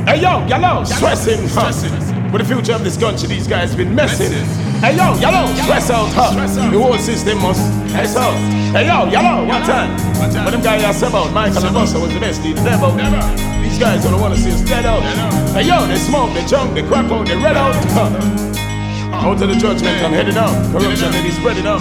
Hey yo, yellow, stressing, with the future of this country, these guys been messing. Hey yo, yellow, stress out, the whole system must stress out. Hey yo, yellow, one time. But them guys are about Michael and Buster was the best, the devil. These guys don't want to see us dead out. Hey yo, they smoke, they jump, they crack out, they red out. Out to the judgment, I'm heading out. Corruption, they be spreading out.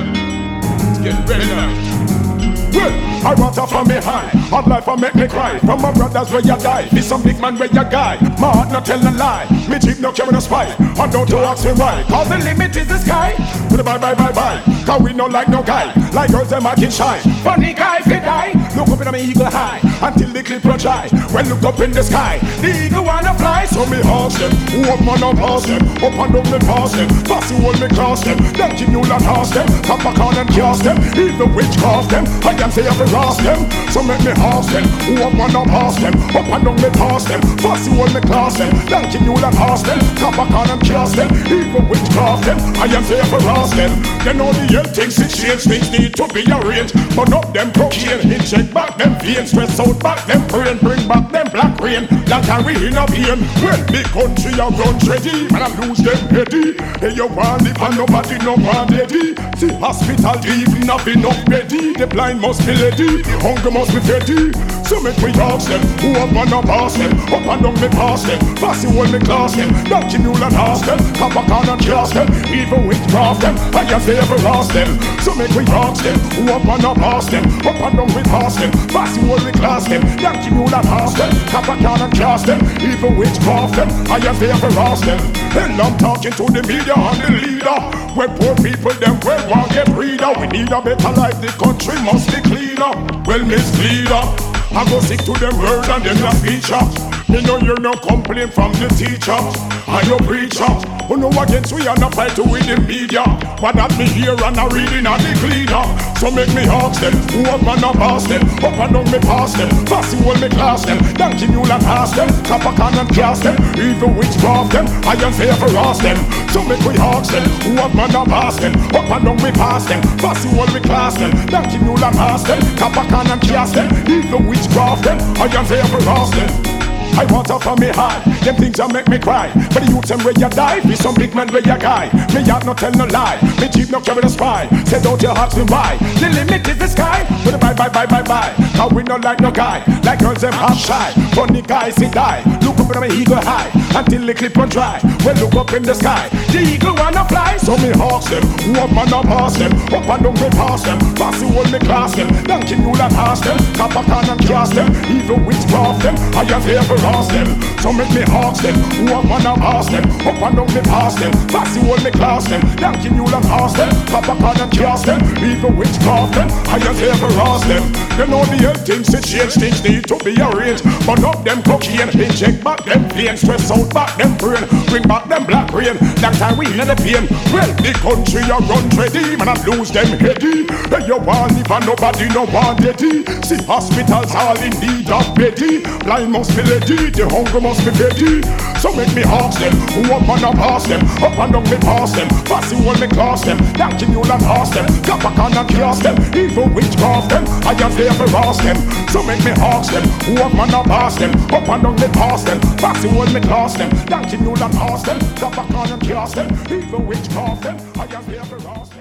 It's getting ready now. Well, I want her from me high. Hard life will make me cry. From my brothers where you die. Be some big man where you guy. My heart not tell a lie. Me cheap no carry no spy. And don't you ask me why. Cause the limit is the sky. With a bye bye bye bye. Cause we no like no guy. Like girls them acting shy. Funny guy if you die. Look up in my eagle high. Until the clip run dry. When look up in the sky. The eagle wanna fly. So me ask them. Who up man up pass them. Up and down me pass them. Pass the wall me cross them. Then you know that ask them. Come back on and cast them. Even witchcraft them. I can say I can ask them. So make me ask them. Who up and up pass them. Up and down me pass them. Pass the wall me class them. Then you know that ask them. Come back on and cast them. Even witchcraft them. I am say I can ask them. They know the hell things it change. Things need to be arranged. But up them cocaine. Inject back them veins. Stress out back them brain. Bring back them black rain. That time we in a pain. When big country a run ready. And I lose them heady. Hey you want it and nobody no want ready. See hospital deep. Nothing enough ready. The blind must be ready. The hunger must be ready. So make me ask them. Who up and up pass them. Up and down me pass them. Pass the wall me class them. Don't you know that ask them. Come back on and cast them. Even witchcraft them. I can say ever ask them. So make me ask them. Who up and up pass them. Up and down me pass them. Pass the wall me class them. Don't you know that ask them. Come back on and cast them. Even witchcraft them. I can say ever ask them. And I'm talking to the media and the leader. When poor people them well want get breeder. We need a better life. The country must be cleaner. Well, Miss Leader, I go sick to them words and them the feature. You know you're no complaint from the teacher and your preacher. Who know against we are not fight to win the media. But that me here and I reading and the cleaner. So make me ask them, who up and up pass them. Up and down me pass them. Pass the wall me class them. Donkey mule and pass them. Cap a can and cast them. Even witchcraft them. I am fair for ask them. So make me ask them, who up and up pass them. Up and down me pass them. Pass the wall me class them. Donkey mule and pass them. Cap a can and cast them. Even witchcraft them. I am fair for ask them. I want her from me high. Them things that make me cry. But the youth them where you die. Be some big man where you guy. Me heart no tell no lie. Me cheap no carry the spy. Say don't you ask me why. The limit is the sky. But bye bye bye bye bye. Cause we not like no guy. Like girls them half shy. Funny guys he die. Look up at my eagle high. Until the clip run dry. Well look up in the sky. The eagle wanna fly. So me ask them. Who up and up pass them. Up and down me pass them. Pass the wall me class them. Donkey mule and pass them. Cap a can and cast them. Even witchcraft them. I am here for ask them. So make me ask them. Who up and up ask them. Up and down me pass them. Pass the wall me class them. Donkey mule and pass them. Papa can and cast them. Even witchcraft them. I just ever ask them. They know the hell things to change. Things need to be arranged. But up them cocaine. Inject back them veins. Stress out back them brain. Bring back them black rain. That time we in the pain. Well the country a run ready. Man I lose them heady. Hey you want live and nobody no want ready. See hospitals all in need of ready. Blind must be ready. The hunger must be ready. So make me ask them. Who up and up pass them. Up and down me pass them. Pass the wall me class them. Donkey mule and pass them. Cap a can and cast them. Even witchcraft them. I am there for ask them. So make me ask them. Who up and up pass them. Up and down me pass them. Pass the wall me class them. Donkey mule and pass them. Cap a can and cast them. Even witchcraft them. I am there for ask them.